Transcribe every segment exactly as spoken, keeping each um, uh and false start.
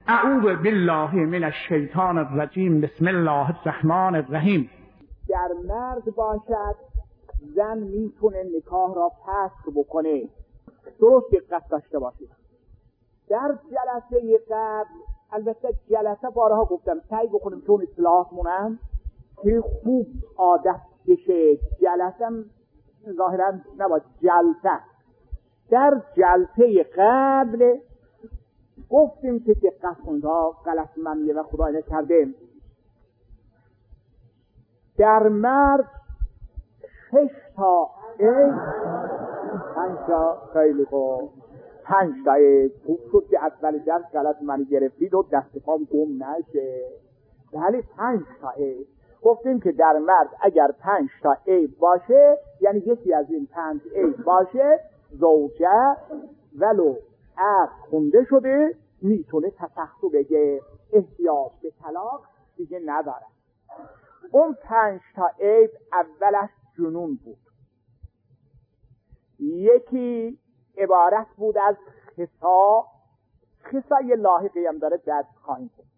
اعوذ بالله من الشیطان الرجیم. بسم الله الرحمن الرحیم. در مرد باشد زن میتونه نکاح را فسخ بکنه. درست دقت داشته باشید. در جلسه قبل، البته جلسه بارها گفتم سعی بکنیم چون اصلاحاتمونم که خوب عادت بشه. جلسه ظاهرا نباید جلسه. در جلسه قبل گفتیم که دقت کنید ها، غلط ممنیه و خدای نکرده. در مرد شش تا ای پنج تا خیلی خوب پنج تا ای خوب شد که اول درس غلط منی گرفتید و دست پام گم نشه. ولی پنج تا ای گفتیم که در مرد اگر پنج تا ای باشه، یعنی یکی از این پنج ای باشه، زوجه ولو عقد خونده شده میتونه تسخط بگه، احتیاج به طلاق دیگه نداره. اون پنج تا عیب اولش جنون بود. یکی عبارت بود از خصا. خصا یه لاحقی هم داره درد خواهیم بود.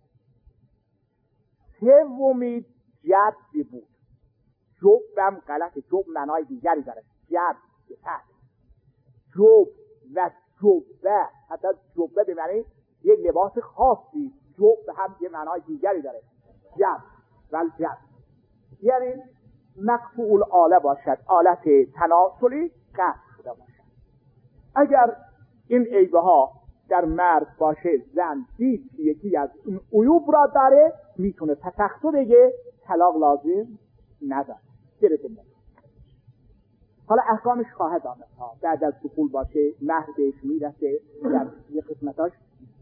سومی جد بود. جب هم غلطه. جب معنای دیگری داره. جد جد جب و جبه، حتی جبه به معنی یک لباس خاصی، جب هم یه معنای دیگری داره. جب و جب یعنی مقفول آله باشد، آلت تناسلی قطع شده باشد. اگر این عیبه ها در مرد باشه، زن دید که یکی از این عیوب را داره، میتونه تسخط بگه، طلاق لازم نداره. گرفتیم. حالا احکامش خواهد آمد ها. بعد از دخول باشه مهر بهش میرسه در یه قسمتاش.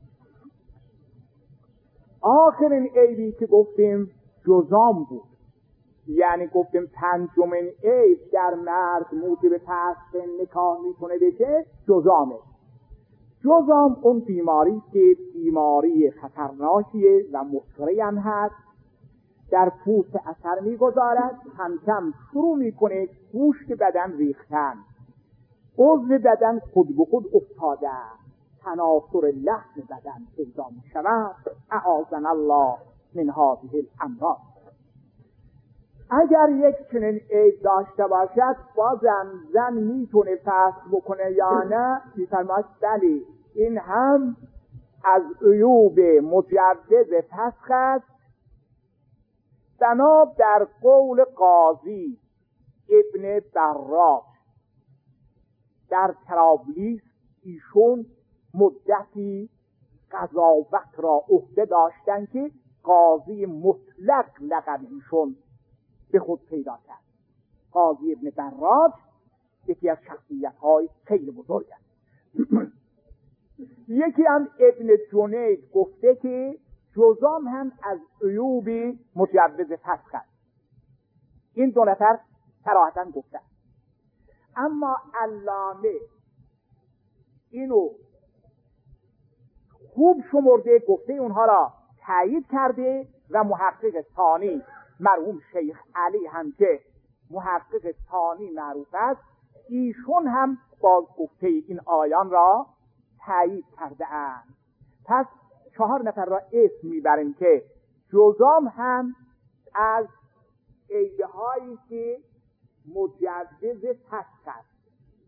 آخرین عیبی که گفتیم جزام بود. یعنی گفتیم پنجمین عیب در مرد موجب فسخ نکاح میتونه بشه جزامه. جزام اون بیماری که بیماری خطرناکیه و مسری هم هست، در پوست اثر میگذارد، هم کم شروع میکنه گوشت بدن ریختن، عضو بدن خود به خود افتاده، تناسر لحم بدن پیدا میشود. اعاذنا الله من هذه الامراض. اگر یک چنین عیب داشته باشد، بازم زن میتونه فسخ بکنه یا نه؟ میفرماید بله، این هم از عیوب مجوز فسخ است. بنا در قول قاضی ابن براج در طرابلیس، ایشون مدتی قضاوت را عهده داشتن که قاضی مطلق لقب ایشون به خود پیدا کرد. قاضی ابن براج یکی از شخصیت‌های خیلی بزرگ است. یکی هم ابن جنید گفته که جزام هم از عیوب مجوز فسخ است. این دو نفر صراحتاً گفتن. اما علامه اینو خوب شمرده، گفته اونها را تایید کرده و محقق ثانی مرحوم شیخ علی هم که محقق ثانی معروف است، ایشون هم باز گفته این آیان را تایید کرده اند. پس چهار نفر را اسم میبریم که جزام هم از عیبه هایی که مجوز فسخ است.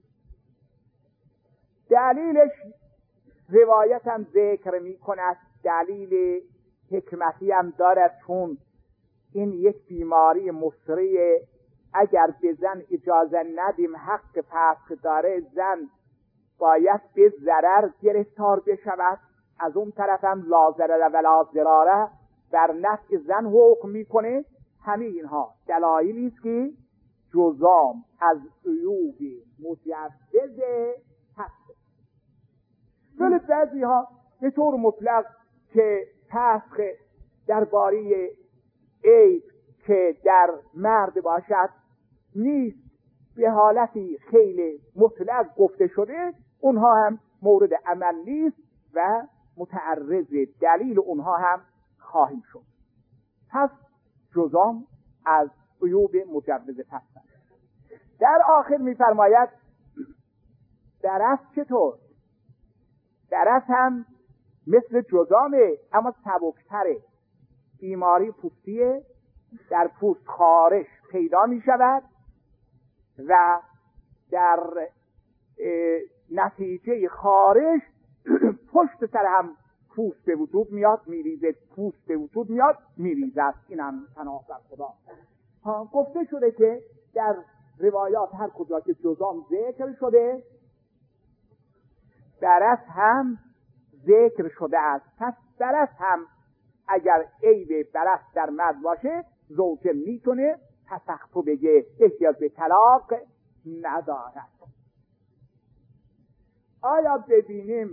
دلیلش روایت هم ذکر می کند، دلیل حکمتی هم دارد، چون این یک بیماری مسری، اگر به زن اجازه ندیم حق فسخ داره، زن باید به ضرر گرفتار بشود. از اون طرف هم لا ضرر ولا ضرار بر نفع زن حکم میکنه. همه اینها دلایلی است که جزام از عیوب مجوز فسخ. ولی بعضی ها به طور مطلق که فسخ درباره عیب که در مرد باشد نیست، به حالتی خیلی مطلق گفته شده، اونها هم مورد عمل نیست و متعرض دلیل اونها هم خواهیم شد. پس جزام از عیوب مجوز فسخ. در آخر میفرماید درست چطور؟ درست هم مثل جذامه اما سبکتره. بیماری پوستیه، در پوست خارش پیدا می شود و در نتیجه خارش پشت سر هم پوست به وجود میاد میریزه، پوست به وجود میاد میریزد. این هم پناه بر خدا. ها گفته شده که در روایات هر کجا که جذام ذکر شده برس هم ذکر شده است. پس برس هم اگر عیب برس در مرد باشه زوجه میتونه تسخطو بگه، احتیاج به طلاق ندارد. آیا ببینیم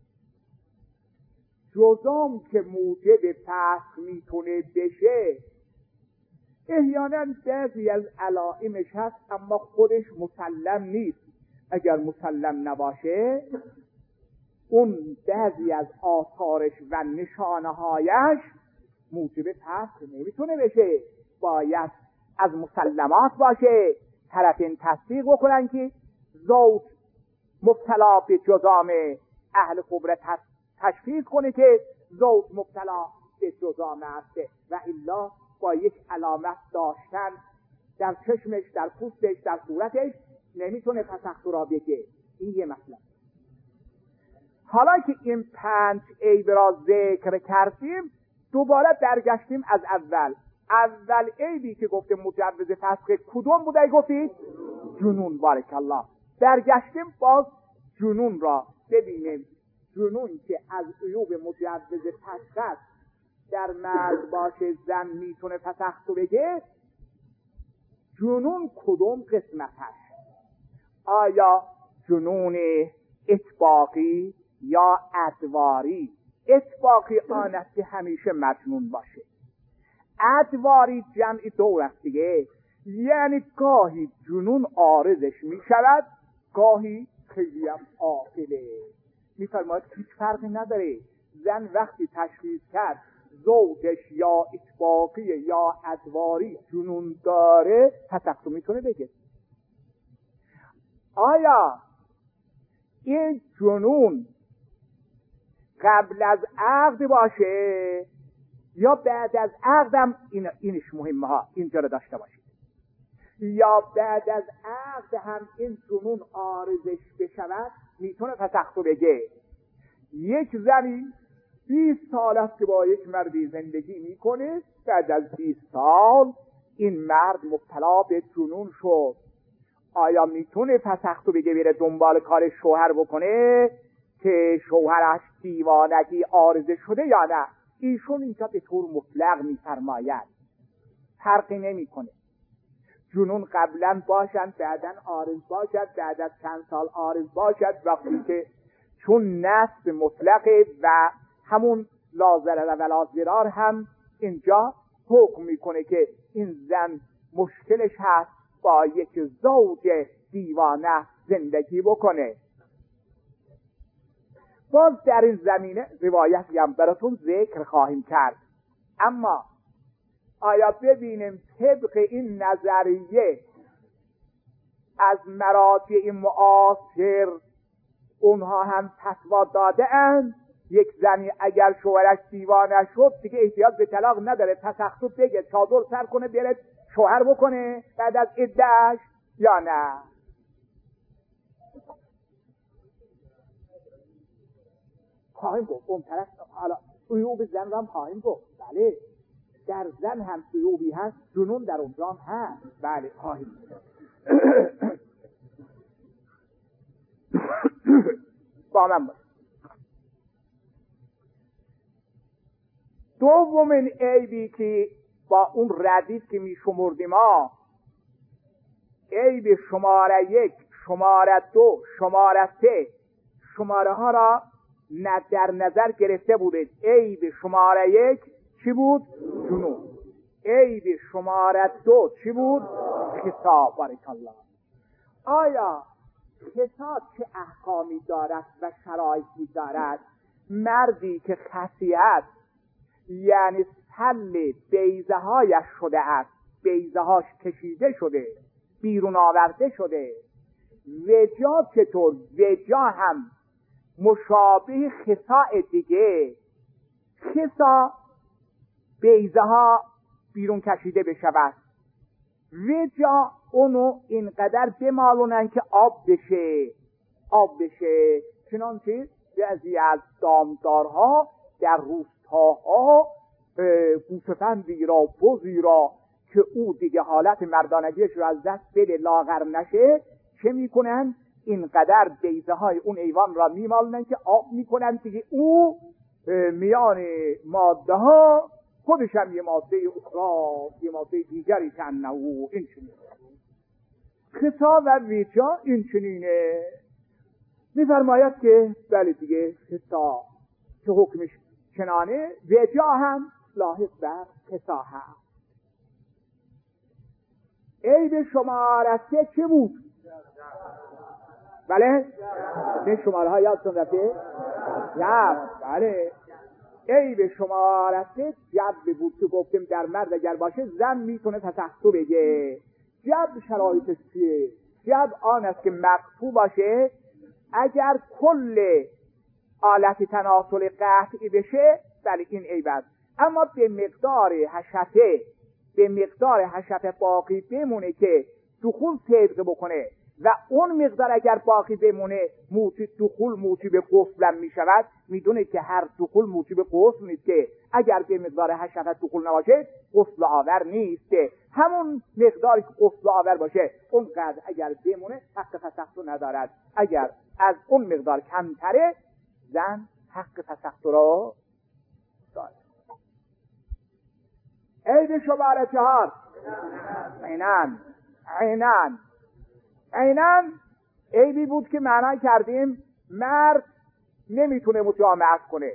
جذام که موجب فسخ میتونه بشه، احیانا بعضی از علائمش هست اما خودش مسلم نیست. اگر مسلم نباشه اون بعضی از آثارش و نشانه‌هایش موجب فسخ نمیتونه بشه. باید از مسلمات باشه، طرفین تصدیق بکنن که زوج مبتلا به جذام، اهل خبره تشخیص کنه که زوج مبتلا به جذام است و الا با یک علامت داشتن در چشمش، در پوستش، در صورتش نمیتونه تسخط را بگه. این یه مسئله. حالا که این پنج عیب را ذکر کردیم دوباره برگشتیم از اول. اول عیبی که گفته مجوز فسخ کدوم بوده گفتید؟ جنون. بارک الله. برگشتیم باز جنون را ببینیم. جنون که از عیوب مجوز فسخ در مرد باشه زن میتونه فسخ بگه. جنون کدوم قسمتش؟ آیا جنون اطباقی یا ادواری؟ اطباقی آن است که همیشه مجنون باشه. ادواری جمعی دور است دیگه، یعنی گاهی جنون عارضش می شود، گاهی خیلی هم عاقله. می فرماید هیچ فرقی نداره. زن وقتی تشخیص کرد زوجش یا اطباقی یا ادواری جنون داره تسخط میتونه بگه. آیا این جنون قبل از عقد باشه یا بعد از عقدم؟ این اینش مهمه ها، اینجا رو داشته باشید. یا بعد از عقد هم این جنون عارضش بشود میتونه تسخط بگه. یک زنی بیست سال است که با یک مردی زندگی میکنه، بعد از بیست سال این مرد مبتلا به جنون شد. آیا میتونه تسخط بگه بره دنبال کار شوهر بکنه که شوهرش دیوانگی عارضه شده یا نه؟ ایشون اینجا به طور مطلق میفرماید فرقی نمیکنه. جنون قبلا باشد بعدن عارض باشد، بعد از چند سال عارض باشد، وقتی که چون نصب مطلقه و همون لا ضرر و لا ضرار هم اینجا حکم میکنه که این زن مشکلش هست با یک زوج دیوانه زندگی بکنه. باز در این زمینه روایتی هم براتون ذکر خواهیم کرد. اما آیا ببینیم طبق این نظریه از مراجع معاصر اونها هم فتوا داده اند یک زنی اگر شوهرش دیوانه شد دیگه احتیاج به طلاق نداره، تسخط بگه، چادر سر کنه بره شوهر بکنه بعد از عده‌اش یا نه؟ خواهیم گفت اون طرف. حالا عیوب زن رو هم خواهیم گفت. بله در زن هم عیوبی هست، جنون در اونجا هم هست. بله خواهیم با من باید. دومین عیبی که با اون ردیف که می شمردیم ما، عیب شماره یک، شماره دو، شماره سه، شماره ها را در نظر گرفته بودید. عیب شماره یک چی بود؟ جنون. عیب شماره دو چی بود؟ خطاب. بارک الله. آیا خطاب چه احکامی دارد و شرایطی دارد؟ مردی که خصیت یعنی سل بیضه هایش شده است، بیضه هاش کشیده شده، بیرون آورده شده، وجا چطور؟ وجا هم مشابه خصاء دیگه، خصا بیضه ها بیرون کشیده بشود، وجا اونو اینقدر بمالونن که آب بشه آب بشه چنانچه بعضی از دامدارها در روستاها گوسفندی را بزی را که او دیگه حالت مردانگیش رو از دست بده لاغر نشه چه میکنن؟ اینقدر بیضه های اون ایوان را میمالونن که آب میکنن دیگه او میان ماده ها خودش هم یه ماده اخرى یه ماده دیگری کنه او این چنینه. خصا و وجا این چنینه. میفرماید که بله دیگه خصا که حکمش چنانه، وجا هم لاحق بر خصا هم. عیب شمارسته چه بود؟ بله؟ این شماره ها یادتون رفته؟ یا بله. عیب شمارسته جد بود که گفتیم در مرد اگر باشه زن میتونه تسخطو بگه. جد شرایطش چیه؟ جد آن است که مقطوع باشه، اگر کل آلت تناسل قطعی بشه بله این عیب است، اما به مقدار حشفه به مقدار حشفه باقی بمونه که دخول صدق بکنه و اون مقدار اگر باقی بمونه موجب دخول موجب غسل می شود، میدونه که هر دخول موجب غسل نیست، که اگر به مقدار حشفه دخول نباشه غسل آور نیست، همون مقداری که غسل آور باشه اونقدر اگر بمونه حق تسخط ندارد، اگر از اون مقدار کمتره زن حق تسخط را دارد. عیب شماره چهار عینن عینن عینن عیبی بود که معنی کردیم مرد نمیتونه مجامعت کنه،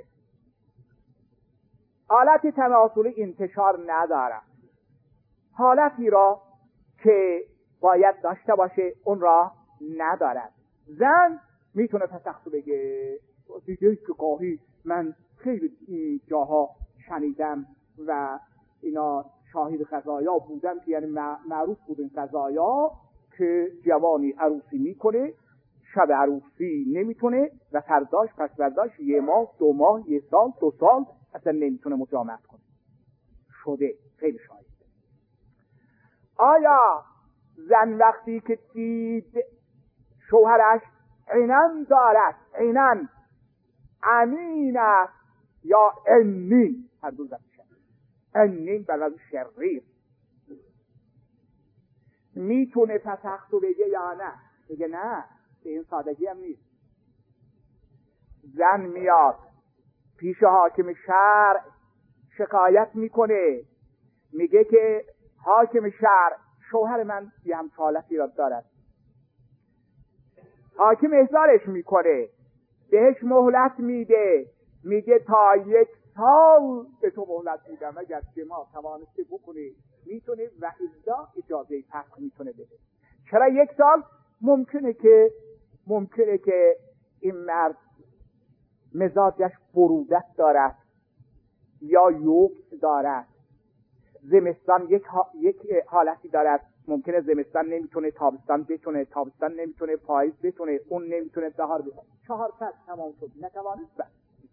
حالت تناسلی انتشار نداره، حالتی را که باید داشته باشه اون را ندارد. زن میتونه تسخط بگه. دیگه که گاهی من خیلی جاها شنیدم و اینا شاهد قضایا بودم که یعنی معروف بود این قضایا که جوانی عروسی میکنه، شب عروسی نمیتونه و فرداش پس فرداش یه ماه دو ماه یه سال دو سال اصلا نمیتونه مجامعت کنه. شده خیلی شاهد. آیا زن وقتی که دید شوهرش عینن دارد، عینن امین است یا عنین، هر دو زن شد عنین بلد شریر، میتونه تسخطو بگه یا نه؟ بگه نه، به این سادگی هم نیست. زن میاد پیش حاکم شرع شکایت میکنه، میگه که حاکم شرع شوهر من یه هم حالتی را دارد. حاکم احضارش میکنه، بهش مهلت میده، میگه تا یک سال به تو مهلت میدم، اگر جماع توانسته بکنه میتونه و اذا اجازه فسخ میتونه بده. چرا یک سال؟ ممکنه که ممکنه که این مرد مزاجش برودت دارد یا یوبس دارد، زمستان یک, ها، یک حالتی دارد، ممکنه زمستان نمیتونه، تابستان بتونه، تابستان نمیتونه، پاییز بتونه، اون نمیتونه، بهار بتونه. چهار فصل تمام شد نتوانست بس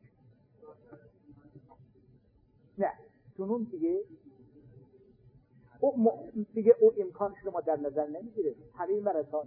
نه چونون دیگه او م... دیگه او امکانش رو ما در نظر نمیگیره. همین مرسان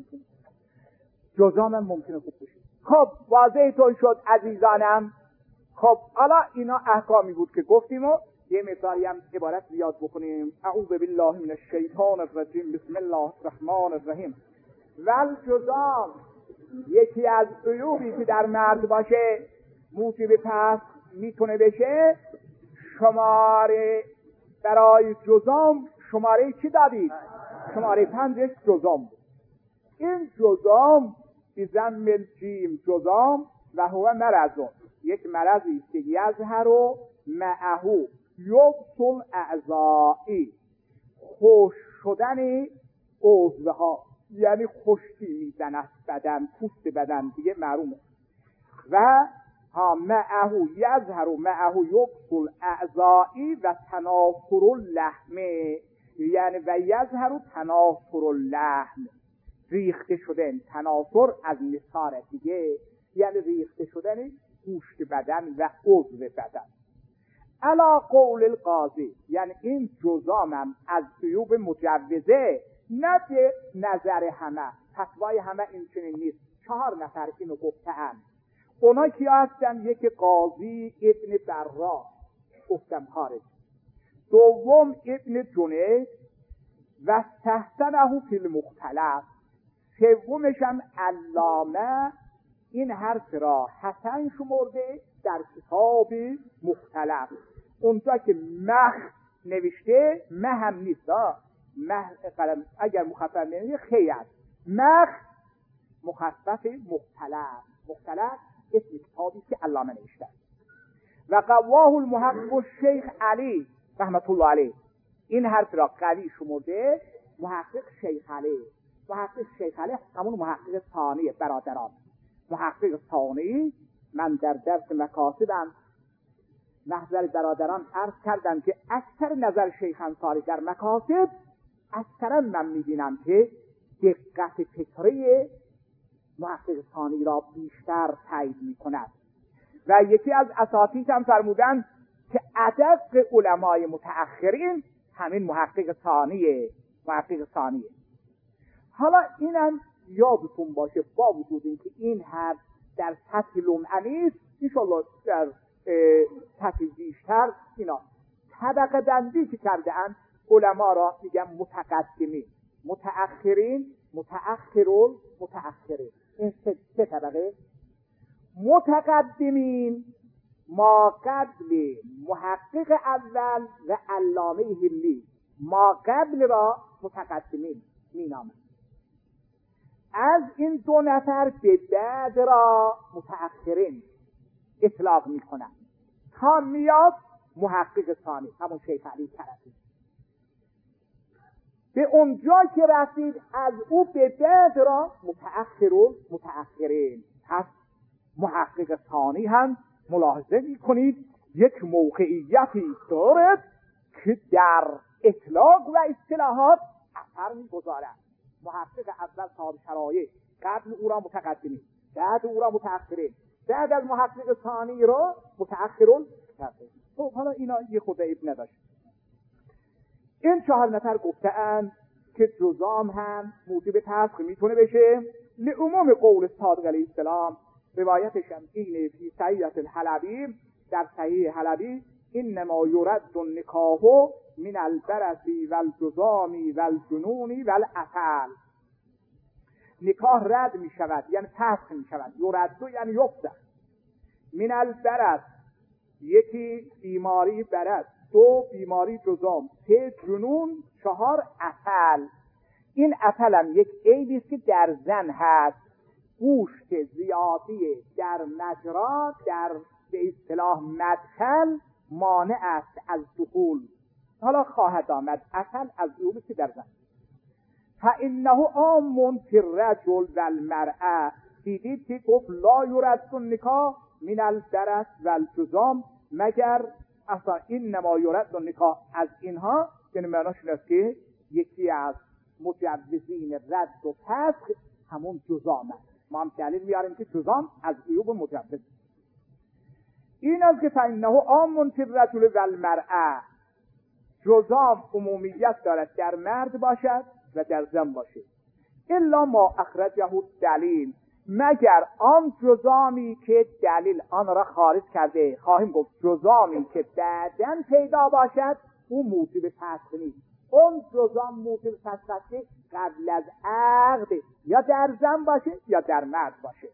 جزام هم ممکنه خوب بشه. خب واضحتون شد عزیزانم. خب حالا اینا احکامی بود که گفتیم و یه مقداری هم عبارت زیاد بکنیم. اعوذ بالله من الشیطان الرجیم، بسم الله الرحمن الرحیم. والجزام یکی از عیوبی که در مرد باشه موجب پس میتونه بشه. شماره برای جزام شماره چی دادید؟ شماره پنجش جزام بود. این جزام بزم الجیم جزام و هو مرضون، یک مرضی است که یظهر معه یبسل اعضایی، خوش شدن عضوها، یعنی خشکی میزند بدن، پوست بدن دیگه معلومه. و ها معه یظهر معه یبسل اعضایی و تنافر اللحم، یعنی و یظهر تنافر اللحم، ریخته شدن. تنافر از نثار دیگه، یعنی ریخته شدن گوشت بدن و عضو بدن. علا قول القاضی، یعنی این جزامم از عیوب مجوزه، نه به نظر همه، فتوای همه این چنین نیست. چهار نفر اینو گفتن. اونا کی هستن؟ یکی قاضی ابن برا گفتم خارج، دوم ابن جنید و تحسنه فی المختلف، سومش هم علامه این حرف را حسن شمرده در کتاب مختلف. اونجا که مخ نوشته مه هم نیست، مه قلم اگر مخفف نمیشه خی است، مخ مخفف مختلف. مختلف اسم کتابی که علامه نوشته. و قواه المحقق الشیخ علی رحمت الله علیه، این حرف را قوی شمرده محقق شیخ علی. محقق شیخ علی همون محقق ثانی برادران. محقق ثانی من در درس مکاسبم محضر برادران عرض کردم که اکثر نظر شیخ انصاری در مکاسب اکثرا من میبینم که دقت فکری محقق ثانی را بیشتر تایید میکند. و یکی از اساتید هم فرمودن که ادق علمای متأخرین همین محقق ثانیه. محقق ثانیه. حالا اینم یادتون باشه با وجود اینکه این حرف در سطح لمعه نیست، انشاءالله در سطح بیشتر اینا طبقه بندی که کرده اند علما را میگن متقدمین، متأخرین، متأخرون، متأخرین. این سه, سه طبقه. متقدمین ما قبل محقق اول و علامه هلی، ما قبل را متقدمین مینامند. از این دو نفر به بعد را متأخرین اطلاق میکنند تا میاد محقق ثانی همون شیخ علی طرفی. به اونجا که رسید از او به بعد را متأخرون متأخرین. پس محقق ثانی هم ملاحظه میکنید یک موقعیتی دارد که در اطلاق و اصطلاحات اثر میگذارد. محقق اول صاحب شرایط، قبل او را متقدمین، بعد او را متأخرین، بعد از محقق ثانی را متأخرون کرده. خب حالا اینا یه خود عیب نداشت. این چهار نفر گفتند که جزام هم موجب تسخ میتونه بشه لعموم قول صادق علیه السلام. روایتش هم اینه فی صحیح الحلبی، در صحیح حلبی، انما یرد النکاح من البرص والجذام والجنون والعسل. نکاح رد می شود یعنی تسخ می شود. یرد یعنی یفسخ. من البرص یکی بیماری برص، دو بیماری جذام، سه جنون، چهار عسل. این عسل هم یک عیبی است که در زن هست. گوشت زیادی در مجرا، در به اصطلاح مدخل مانع است از دخول. حالا خواهد آمد عسل از عیوبی که در زن. فانه عام فی الرجل و المرأة. دیدید که گفت لا یرد النکاح من البرص والجذام، مگر اصلا انما یرد النکاح از اینها، یعنی معناش این است که یکی از مجوزین رد و فسخ همون جذام است. ما هم دلیل میاریم که جذام از عیوب مجوز. این است که فانه عام فی الرجل و المرأة. جذام عمومیت دارد در مرد باشد و در زن باشد. الا ما اخرجه دلیل، مگر آن جذامی که دلیل آن را خارج کرده. خواهیم گفت جذامی که بعداً پیدا باشد او موجب فسخ نیست. اون جذام موجب فسخ که قبل از عقد یا در زن باشه یا در مرد باشه.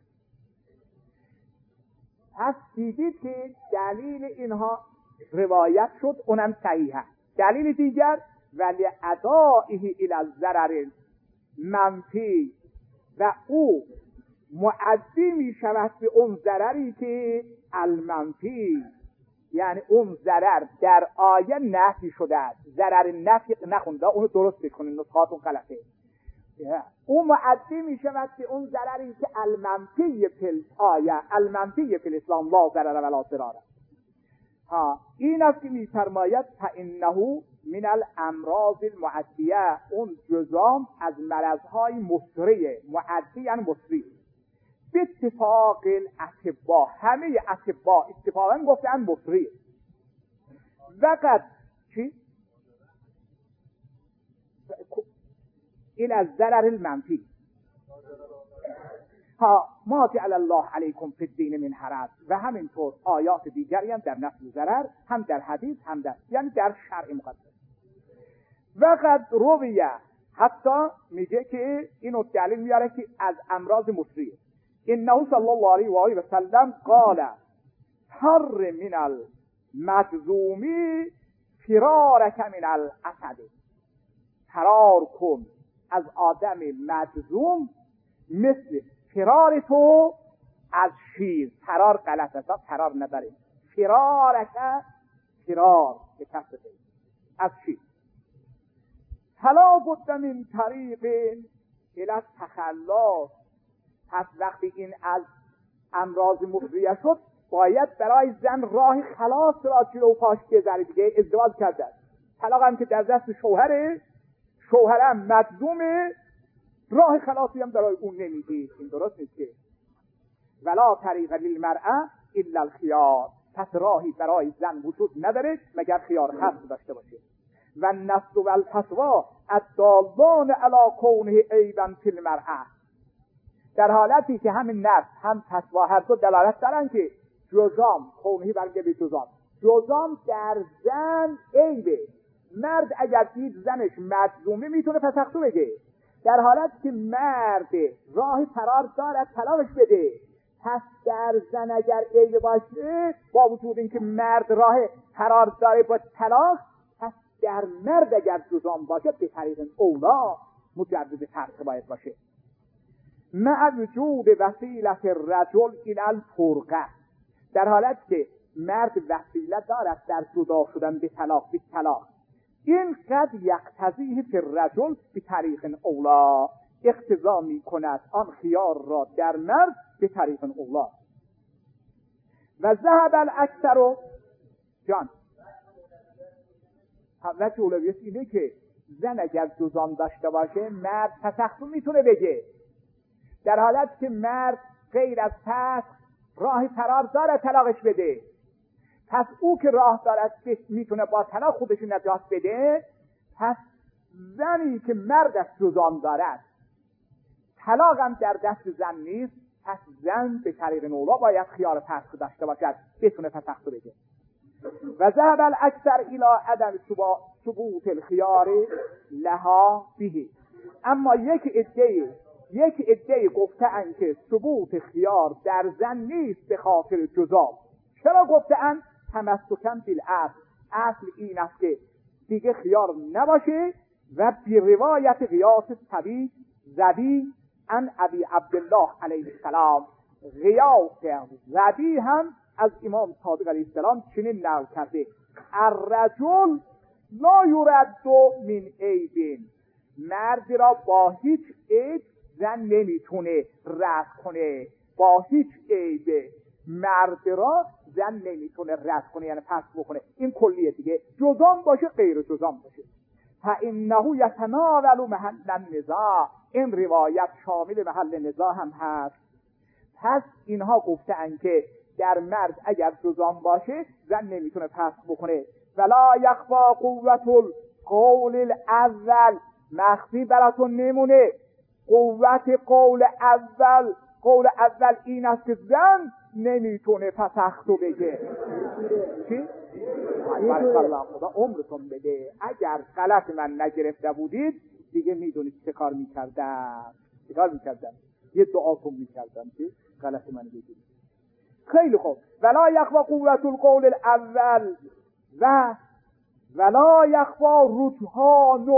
پس دیدید که دلیل اینها روایت شد، اونم صحیحه. دلیل دیگر ولی ادائه الی الضرر منفی، و او معدی می شود به اون ضرری که المنفی، یعنی اون ضرر در آیه نفی شده است. ضرر نفی نخونده، اونو درست بکنید، نسخاتون غلطه. اون معدی می شود به اون ضرری که المنفی فی آیه، المنفی فی الاسلام لا ضرر ولا ضرار. ها این است که می فرماید فانه من الامراض المعدیه، اون جذام از مرضهای مسریه. معدی یعنی مسری. به اتفاق الاطباء، همه اطباء اتفاقا گفتن مصریه. وقت چی؟ این از ضرر المنفی ها ما جعل الله علیکم فی الدین من حرج، و همینطور آیات دیگری هم در نفی ضرر، هم در حدیث هم در یعنی در شرع مقدس. وقت رویه، حتی میگه که اینو دلیل میاره که از امراض مصریه. انه صلی الله علیه و آله و سلم قال حر من المجذومی فرارک من الاسد، فرار کن از آدم مجذوم مثل فرار تو از شیر. فرار غلط است، فرار نداره. فرارک فرار به کسر از شیر. فلا بد من طریق الی التخلص. پس وقتی این از امراض مفضیه شد، باید برای زن راه خلاص را جلو پاش بذاره دیگه. ازدواج کرده، طلاق هم که در دست شوهره، شوهرم مجذومه، راه خلاصی هم برای اون نمیده. این درست نیست که ولا طریق للمرأة الا الخیار. پس راهی برای زن وجود نداره مگر خیار حق داشته باشه. و النص و الفتوى الدالان علی کونه عیبا فی المرأة. در حالتی که همین نص هم فتوا هر دو دلالت دارن که جزام کونهی برگه به جزام، جزام در زن عیبه. مرد اگر دید زنش مجذومه میتونه فسختو بگه، در حالتی که مرد راه فرار دارد طلاقش بده. پس در زن اگر عیب باشه، با وجود اینکه مرد راه فرار داره با طلاق، پس در مرد اگر جزام باشه به طریق اولا مجدد فرق باید باشه. مع وجود وسیله الرجل الى الفرقه. در حالت که مرد وسیله دارد در جدا شدن به طلاق، به طلاق این قد یقتضیه فی الرجل به طریق اولا، اقتضا می کند آن خیار را در مرد به طریق اولا. و ذهب الاکثر جان حضرت اولویت اینه که زن اگر جزام داشته باشه مرد فسخ میتونه بگه، در حالت که مرد غیر از فسخ راه فرار داره طلاقش بده. پس او که راه دارد که میتونه با طلاق خودش نجات بده، پس زنی که مرد از جزام دارد طلاق هم در دست زن نیست، پس زن به طریق اولا باید خیار فسخ داشته باشد بتونه فسخ بده. و ذهب الاکثر الى عدم ثبوت الخیار لها به. اما یک عده یک عده گفتن که ثبوت خیار در زن نیست به خاطر جزام. چرا گفتن؟ تمسکن بالاصل. اصل این است که دیگه خیار نباشه. و بی روایت قیاس طبی زبی ان ابی عبدالله علیه السلام، قیاس زبی هم از امام صادق علیه السلام چنین نقل کرده: الرجل لا یرد من عیب. مرد را با هیچ عیب زن نمیتونه رد کنه. با هیچ عیب مرد را زن نمیتونه رد کنه، یعنی پس بکنه. این کلیه دیگه، جزام باشه غیر جزام باشه. فانه یتناول محل النزاع. این روایت شامل محل نزاع هم هست. پس اینها گفتن که در مرد اگر جزام باشه زن نمیتونه پس بکنه. ولا یخفا قوت القول الاول. مخفی براتون نمونه قوت قول اول. قول اول این است که زن نمیتونه فسختو بگه. چی؟ بارک الله، خدا عمرتون بده. اگر غلط من نگرفته بودید دیگه میدونید چه کار میکردم. چه کار میکردم؟ یه دعاتون میکردم که غلط من بگید. خیلی خوب. ولا یخفا قوت القول الاول و ولا یخفا رجحان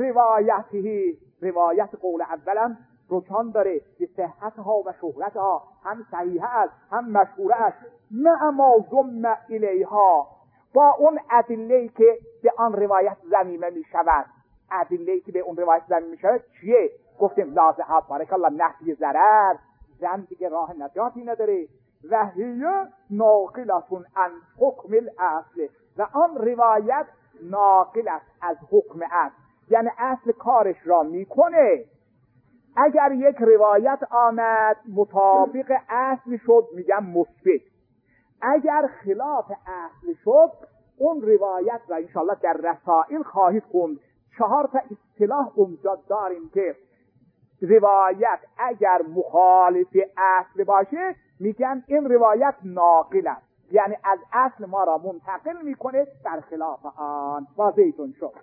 روایته. روایت قول اولم رجحان داره به صحتها و شهرتها، هم صحیحه است هم مشهوره است. مع ما ضم الیها، با اون ادله‌ای که به آن روایت ضمیمه می شود. ادله‌ای که به اون روایت ضمیمه می شود چیه؟ گفتیم لازم بارک الله نفی ضرر، زن دیگه راه نجاتی نداره. و هی ناقلتون عن حکم الاصل، و آن روایت ناقل است از حکم اصل، یعنی اصل کارش را میکنه اگر یک روایت آمد مطابق اصل شد میگم مثبت، اگر خلاف اصل شد اون روایت را انشاءالله در رسائل خواهید خوند. چهار تا اصطلاح اونجا داریم که روایت اگر مخالف اصل باشه میگن این روایت ناقل است، یعنی از اصل ما را منتقل میکنه در خلاف آن. واضحتون شد.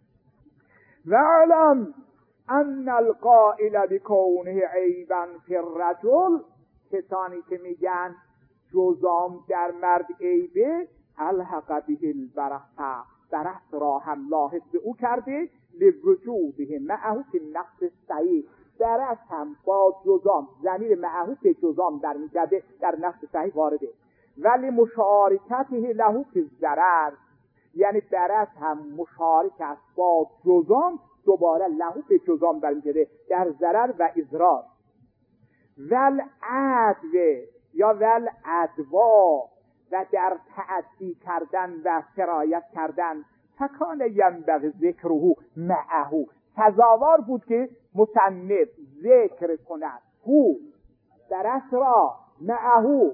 وعلم ان القائل بکونه عیبا فی الرجل، کسانی که میگن جزام در مرد عیبه، الحق به البرح، برح را هم لاحظ به او کرده، لوجوده معه فی النقص صحیح، برح هم با جزام، ضمیر معه به جزام در میگرده در نقص صحیح وارده، ولی مشارکته له فی الضرر، یعنی برح هم مشارک است با جزام، دوباره له به جزام در میگرده در ضرر و اضرار. ول عدو یا ول عدوا، و در تعدی کردن و سرایت کردن، فکان ینبغی ذکره معه، سزاوار بود که مصنف ذکر کند هو در اسرا معه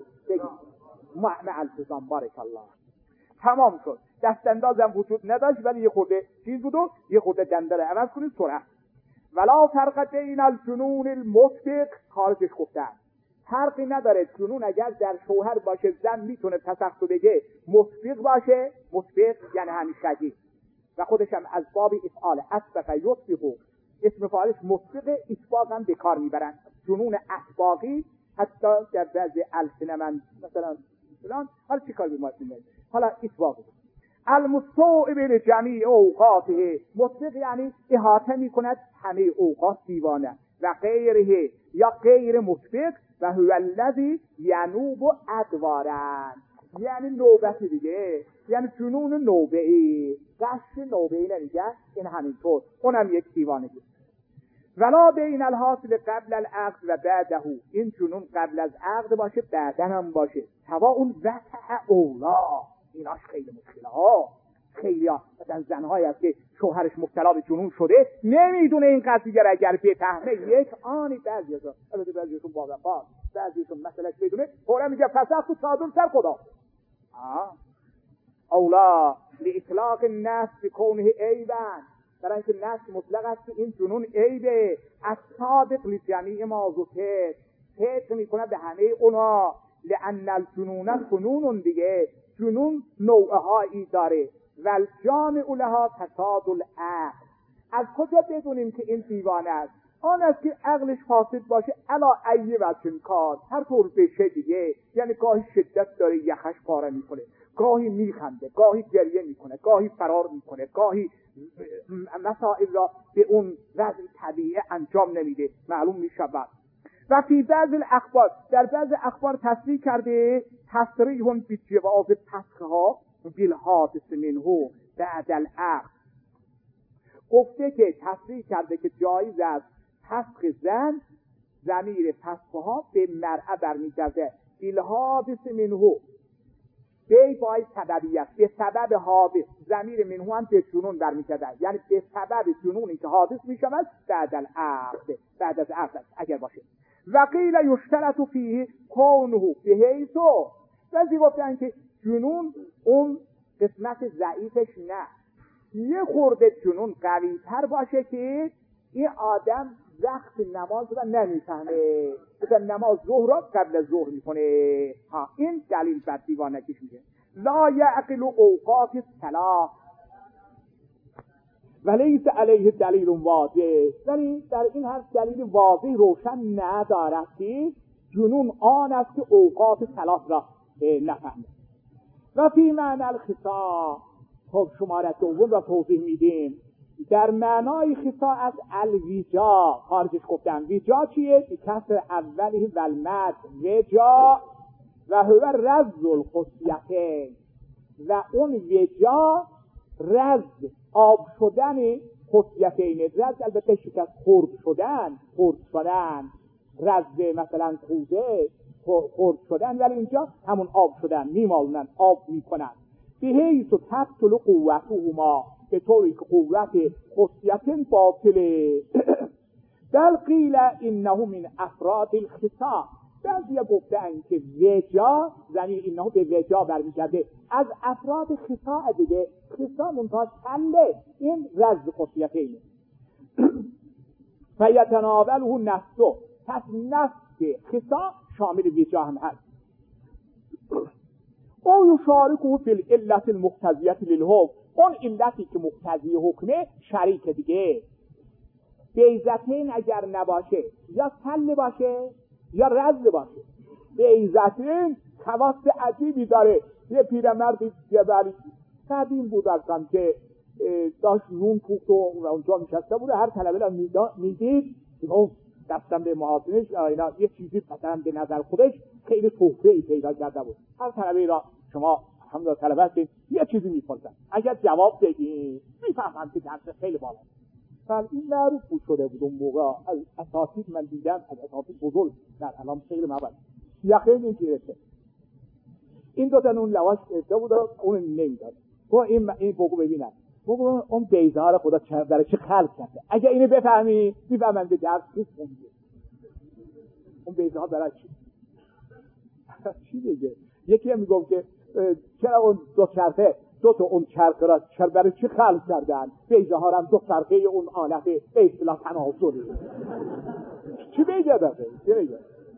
مع التزام. بارک الله. تمام شد. دست اندازم وجود نداشت ولی یه خورده چیز بود و یه خورده دندره عوض کنید سرعت. ولا فرق بین الجنون المطبق، خارجش گفتن فرقی نداره. جنون اگر در شوهر باشه زن میتونه تسخط بگه، مطبق باشه، مطبق یعنی همیشگی و خودش هم از باب افعال اسبق یطبق، اسم فاعلش مطبق، اسباق هم به کار میبرن. جنون اسباقی حتی در بعضی السنه من مثلا فلان، حالا چی کار بیمار میکنه، حالا اسباقی. المستوعب لجمیع اوقاته، مطلق یعنی احاطه میکند همه اوقات دیوانه، و غیره یا غیر مطلق، و هو الذی ینوب ادوارا، یعنی نوبتی دیگه، یعنی جنون نوبه‌ای، قش نوبه‌ای نمیگه، این همینطور اونم یک دیوانگی. ولا بین الحاصل قبل العقد و بعده، این جنون قبل از عقد باشه بعدا هم باشه، سوا اون وقع اولا. ایناش خیلی مشکله ها. خیلی ها مثلا زنهایی هست که شوهرش مبتلا به جنون شده، نمیدونه این قضیه را اگر بفهمه یک آنی، بعضی ها البته بعضیشون با وفا، بعضیشون مسئلهش بدونه فورا میگه فسخ تو صادر سر خدا. آه اولا لاطلاق الناس بکونه عیبا، برای اینکه نفس مطلق است که این جنون عیبه، از صادق لجمیع ما ذکر، فکر میکنه به همه اونا، لان الجنون فنون دیگه، جنون نوعهایی داره، والجامع لها تساد العقل. از کجا بدونیم که این دیوانه است؟ آن است که عقلش فاسد باشه، الا ای وجه کار، هر طور بشه دیگه، یعنی گاهی شدت داره یخش پاره میکنه، گاهی میخنده، گاهی گریه میکنه، گاهی فرار میکنه، گاهی مسائل را به اون وضع طبیعی انجام نمیده، معلوم میشود. و فی بعض الاخبار، در بعض اخبار تصریح کرده، تصریح به جواز پسخها بالحادث منه بعد العقد، گفته که تصریح کرده که جایز است پسخ زن، ضمیر پسخها به مرأة برمیگرده، بالحادث منه، به باید سببیت، به سبب حادث، ضمیر منه هم به جنون برمیگرده، یعنی به سبب جنونی که حادث میشود بعد العقد، بعد از عقد اگر باشه. و قیل یشترط فیه کونه بحیث، بعضی گفتن که جنون اون قسمت ضعیفش نه، یه خورده جنون قوی تر باشه که این آدم وقت نماز رو نمیفهمه، مثلا نماز ظهر را قبل از ظهر میکنه. ها این دلیل بر دیوانگیش میشه. لا یعقل اوقات الصلاة ولیس علیه دلیل واضح، ولی در این هر دلیل واضح روشن ندارد که جنون آن است که اوقات صلاة را نفهمه. و فی معنی الخصا، خب شماره دوم را توضیح میدیم. در معنای خصا از الویجا، خارجش گفتن ویجا چیه؟ کسر اولی و المد ویجا، و هو رز الخصیتین، و اون ویجا رز آب شدن خصیتین، رز البته شکست خورد شدن، خورد شدن، رز مثلا کوزه خورد شدن، ولی اینجا همون آب شدن، میمالونن، آب میکنن. به حیث و تبطل قوتهما، به طوری که قوت خصیتین باطله. بل قیل انه من افراد الخصاء. بعضی گفتن که وجا ضمیر اینه به وجا برمیگرده، از افراد خصاء دیگه. خصاء منتها تله، این رز خصیت اینه. فیتناوله نفسه، پس نفس خصاء شامل وجا هم هست. او یشارکه فی العلت المقتضیه للحکم، اون علتی که مقتضی حکمه شریک دیگه. بیزتین اگر نباشه، یا تل باشه یا رز باشه. بیزتین خواص عجیبی داره. یه پیرمردی جبلی قدیم بود اصلا که داشت نون پوخت و اونجا میشسته بوده، هر طلبه میدید دستم به محاسنش اینا یه چیزی مثلا به نظر خودش خیلی تحفه‌ای پیدا کرده بود. هر طلبه را شما همون طلبه هستید یه چیزی میپرسن، اگر جواب بدید میفهمن که درس خیلی بالا. فعلا این معروف بود شده بود اون موقع. از اساتید من دیدم، از اساتید بزرگ در الان خیلی مبد یقین این گیرسته. این دو تا نون لواش گرفته بود و اون نمیداد. تو این این بگو ببینم بگو اون بیزار خدا چه برای چه خلق کرده. اگه اینو بفهمی میفهمن که درس خوب خوندی. اون بیزار برای چی؟ چی دیگه؟ یکی هم میگفت که چرا اون دو چرخه دو تا اون چرخه را چرا برای چی خلق کردن؟ بیزار هم دو چرخه اون آلت به اصطلاح تناسلی. چی بگه داره؟ چی بگه؟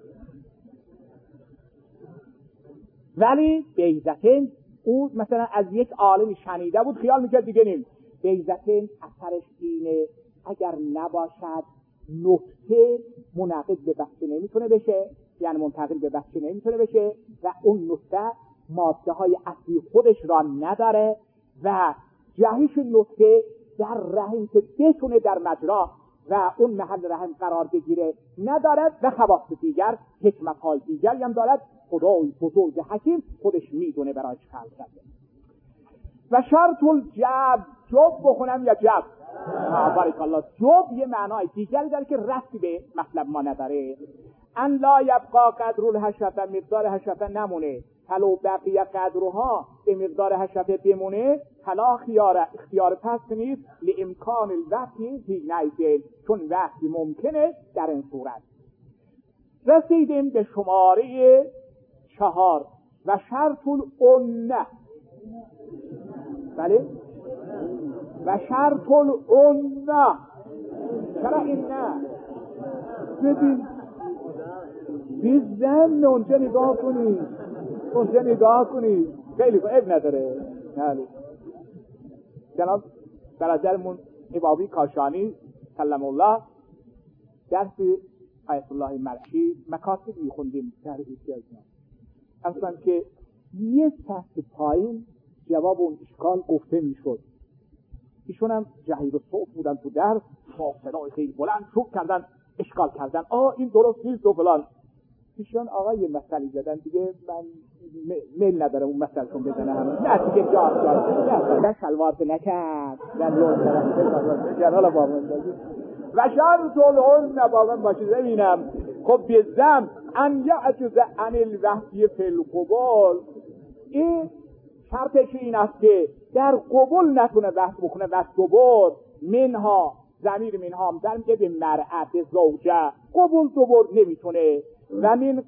ولی بیزتین او مثلا از یک عالمی شنیده بود خیال میکرد دیگه نیم. بیزتین اثرش اینه اگر نباشد نکته منعقد به بحث نمیتونه بشه، یعنی منتقل به بحث نمیتونه بشه و اون نکته ماده های اصلی خودش را نداره و جهش نکته در رحم که بتونه در مجرا و اون محل رحم قرار بگیره نداره و خواص دیگر حکمت های دیگر هم دارد. خدای بزرگ حکیم خودش میدونه برایش خلق کرده. و شرط الجب، جب بخونم یا جب؟ بارک الله. جب یه معنای دیگری داره که ربطی به مطلب ما نداره. ان لا یبقا قدر الحشفه، مقدار حشفه نمونه. فلو بقیه قدرها به مقدار حشفه بمونه فلا خیار اختیار پس نیست لامکان الوقتی فی نیزل، چون وقتی ممکنه در این صورت. رسیدیم به شماره چهار و شرط العنه. بله و شرط العنه. چرا این نه؟ ببین بیزن اونجا نگاه کنید، اونجا نگاه کنید خیلی عیب نداره. بله جناب برادرمون حبابی کاشانی سلم الله درس آیت الله مرشی مکاتب میخوندیم در ایستیازنا، اصلا که یه سطح پایین جواب اون اشکال گفته میشد. ایشون هم جهیر و صوت بودن تو درس با صدای خیلی بلند شروع کردن اشکال کردن، آه این درست نیست و فلان. ایشون آقا یه مسئله زدن دیگه، من میل ندارم اون مسئله کن بزنم، نه دیگه جا جا نه شلوارت نکرد در لون دارم جنال بابا و شرط العنه باقا باشه ببینم. خب بزم ان یعجز عن الوحی فی القبول، این شرطش این است که در قبول نتونه وحی بکنه. و قبول منها ضمیر منها هم در میگه به مرأة به زوجه، قبول دوبار نمیتونه. و من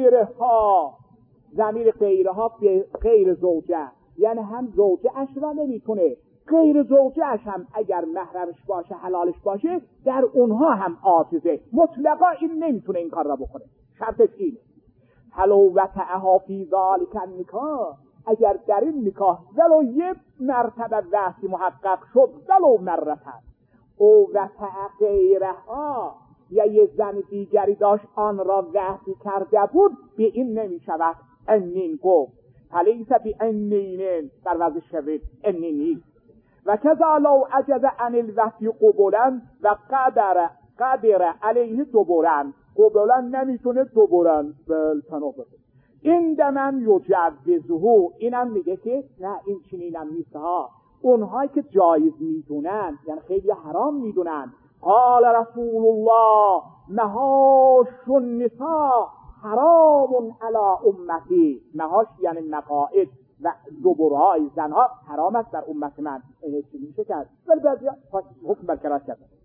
غیرها ضمیر غیرها به غیر زوجه، یعنی هم زوجه اش را نمیتونه، غیر زوجه اش هم اگر محرمش باشه حلالش باشه در اونها هم عاجزه. مطلقا این نمیتونه این کار را بکنه. شرطش اینه حلو وطعها فی ذالک النکاح، اگر در این نکاح ولو یه مرتبه وحی محقق شد ولو مرتبه او وطع غیرها، یا یه زن دیگری داشت آن را وحی کرده بود، به این نمی شود انین گفت پلیس بی انینین در وضع شوید انینی. و کذا لو عجز عن الوحی قبولا و قدر قدر علیه دوبارن، قبولا نمیتونه دوبارن بلتنو بده. این دمن یجوزه، اینم میگه که نه این چنینم نیست ها. اونهایی که جایز میدونن یعنی خیلی حرام میدونن. قال رسول الله مهاش النساء حرام علی امتی، مهاش یعنی مقاعد و دوبرهای زنها حرام است در امت من. چی میشه کرد؟ ولی بعضی حکم برقرار کرد.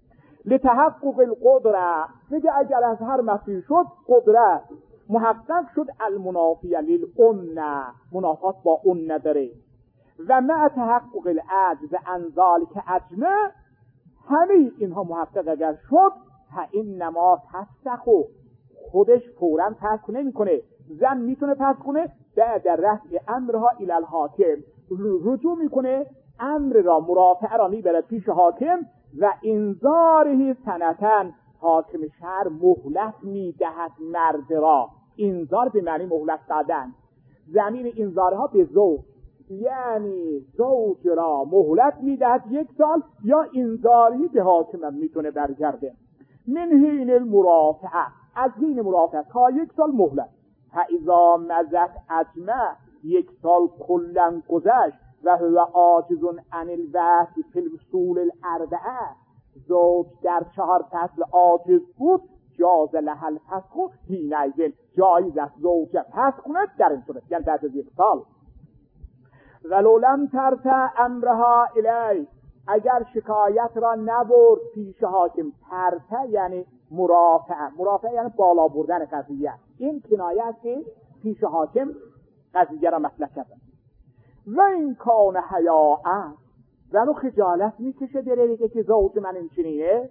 لتحقق القدره، میگه اگر از هر مفی شد قدرت محقق شد، المنافی للأن، منافات با اون نداره، و مع تحقق العجز عن ذلك اجمع، همه اینها محقق اگر شد، فانما تفسخ، خودش فوراً فسخ نمیکنه، زن میتونه فسخ کنه بعد رفع امرها الی الحاکم، رجوع میکنه امر را، مرافعه را میبره پیش حاکم، و انذاره سنتن، حاکم شهر مهلت میدهد مرد را. انذار به معنی مهلت دادن، زمین انذارها به زوج، یعنی زوج را مهلت میدهد یک سال، یا انذاری به حاکم میتونه برگرده. من حین المرافعه، از حین مرافعه تا یک سال مهلت. فاذا مضت اجمع، یک سال کلا گذشت، و هو عاجز عن الوحی فی الفصول الاربعه، زوج در چهار فصل عاجز بود، جاز له الفسخ حینئذ، جایز است زوج فسخ کند در این صورت، یعنی بعد از یک سال. ولو لم ترفع امرها الی، اگر شکایت را نبرد پیش حاکم، ترفع یعنی مرافعه، مرافعه یعنی بالا بردن قضیه، این کنایه است که پیش حاکم قضیه را مطرح کردن. و این کان حیاء، ولو خجالت میکشه داره دیگه که زوج من این چنینه،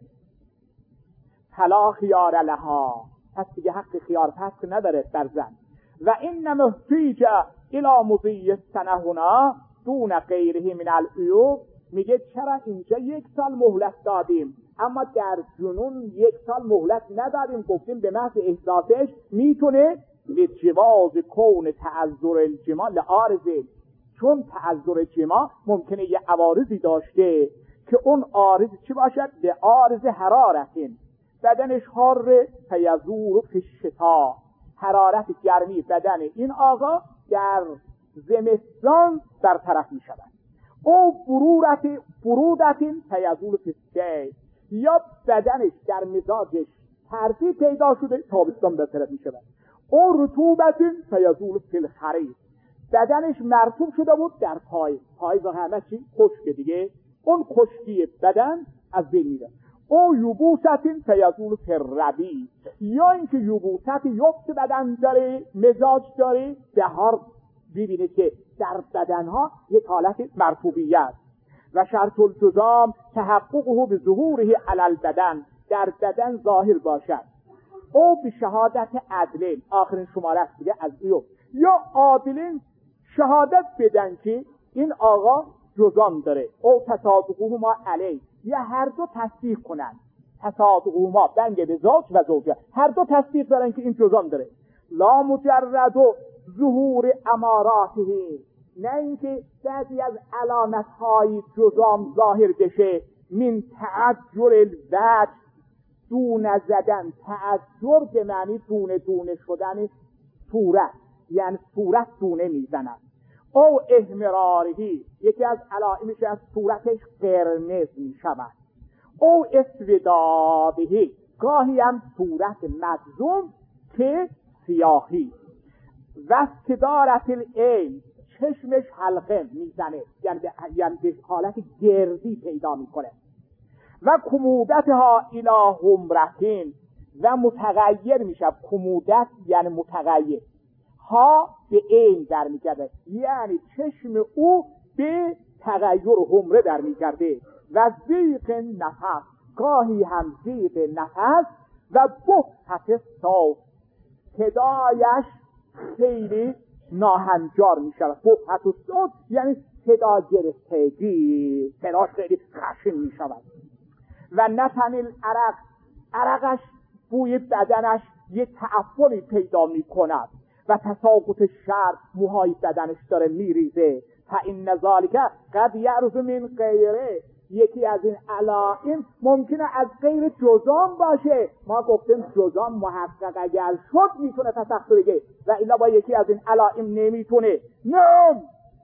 فلا خیار لها، پس دیگه حق خیار پس نداره بر زن. و این محتیج الى مضی السنه هنا دون غیره من العیوب، میگه چرا اینجا یک سال مهلت دادیم اما در جنون یک سال مهلت ندادیم، گفتیم به محض احساسش میتونه به جواز کون تعذر الجماع لعارضه، چون تعذر جماع ممکنه یه عوارضی داشته که اون عارض چی باشد؟ به عارض حرارتین، بدنش حر فیزور فی الشتاء، حرارت گرمی بدن این آقا در زمستان برطرف می شود. او برورت برودتین فیزور فی الصیف، یا بدنش در مزاجش ترفی پیدا شده تابستان برطرف می شود. او رطوبتین فیزور فی الخریف، بدنش مرطوب شده بود در پای، پاییز همه چی خشک دیگه، اون خشکی بدن از بین میره. او یبوستین فیزول فی الربیع، یا اینکه یبوست یبس بدن داره، مزاج داره، بهار ببینه که در بدنها یک حالت مرطوبیت. و شرط الجزام تحققه به ظهوره علی البدن، در بدن ظاهر باشد. او به شهادت عدلین، آخرین شماره است دیگه از ایو، یا عادلین شهادت بدن که این آقا جزام داره. او تصادقه ما علی، یا هر دو تصدیق کنن، تصادقه ما بنگ به زوج و زوجه، هر دو تصدیق دارن که این جزام داره. لا مجرد ظهور اماراته، نه اینکه بعضی از علامت‌های جزام ظاهر بشه، من تعجل الوجه، دونه زدن، تعجل به معنی دونه دونه شدن صورت، یعنی صورت دونه میزنن. او احمرارهی، یکی از علائمش از صورتش قرمز میشود. او اسودادهی، گاهی هم صورت مجزوم که سیاهی. و استدارت العین، چشمش حلقه میزنه، یعنی به یعنی به حالت گردی پیدا میکنه. و کمودتها الی حمرتین، و متغیر میشه. کمودت یعنی متغیر، ها به عین در میکرده، یعنی چشم او به تغییر حمره در میکرده. و ضیق نفس، گاهی هم ضیق نفس. و بحثت صوت، صدایش خیلی ناهنجار میشود. بحثت صوت یعنی صدا گرفتگی، صداش خیلی خشن میشود. و نتن العرق، عرقش بوی بدنش یه تعفنی پیدا میکند. و تساقط شعر، موهای بدنش داره میریزه. فإن ذلک قد یعرض من غیره، یکی از این علائم ممکنه از غیر جزام باشه. ما گفتیم جزام محقق اگر شد میتونه فسخ بگه، و الا با یکی از این علائم نمیتونه. نعم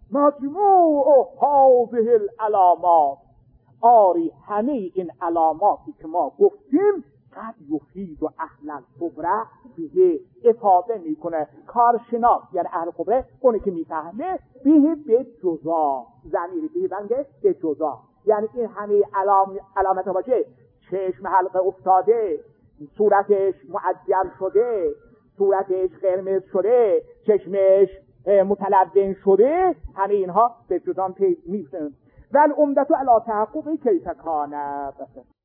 مجموع هذه العلامات، آری همه این علاماتی که ما گفتیم قد یفید و اهل الخبره به افاده میکنه، کارشناس یعنی اهل خبره اونی که میفهمه، به به جزا، ضمیر به بنده به جزا، یعنی این همه علام علامت باشه چشم حلقه افتاده، صورتش معجل شده، صورتش قرمز شده، چشمش متلون شده، همه اینها به جدان پی می‌کنند. ول عمدت علی تحقق کیف کان.